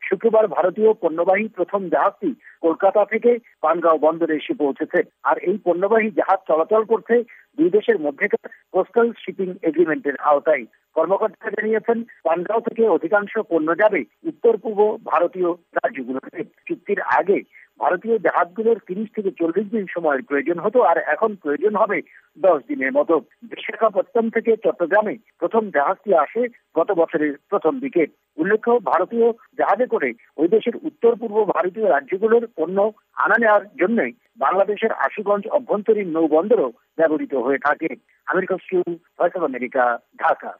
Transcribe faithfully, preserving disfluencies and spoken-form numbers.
শুক্রবার ভারতীয় পণ্যবাহী প্রথম জাহাজটি কলকাতা থেকে পানগাঁও বন্দরে এসে পৌঁছেছে। আর এই পণ্যবাহী জাহাজ চলাচল করছে দুই দেশের মধ্যেকার কোস্টাল শিপিং এগ্রিমেন্টের আওতায়। কর্মকর্তারা জানিয়েছেন, পানগাঁও থেকে অধিকাংশ পণ্য যাবে উত্তর পূর্ব ভারতীয় রাজ্যগুলোতে। চুক্তির আগে ভারতীয় জাহাজগুলোর তিরিশ থেকে চল্লিশ দিন সময়ের প্রয়োজন হতো, আর এখন প্রয়োজন হবে দশ দিনের মতো। বিশাখাপত্তনম থেকে চট্টগ্রামে প্রথম জাহাজটি আসে গত বছরের প্রথম দিকে। উল্লেখ্য, ভারতীয় জাহাজে করে ওই দেশের উত্তর পূর্ব ভারতীয় রাজ্যগুলোর পণ্য আনা নেওয়ার জন্য বাংলাদেশের আশুগঞ্জ অভ্যন্তরীণ নৌবন্দরও ব্যবহৃত হয়ে থাকে। Amir Khasru, voice of America, Dhaka.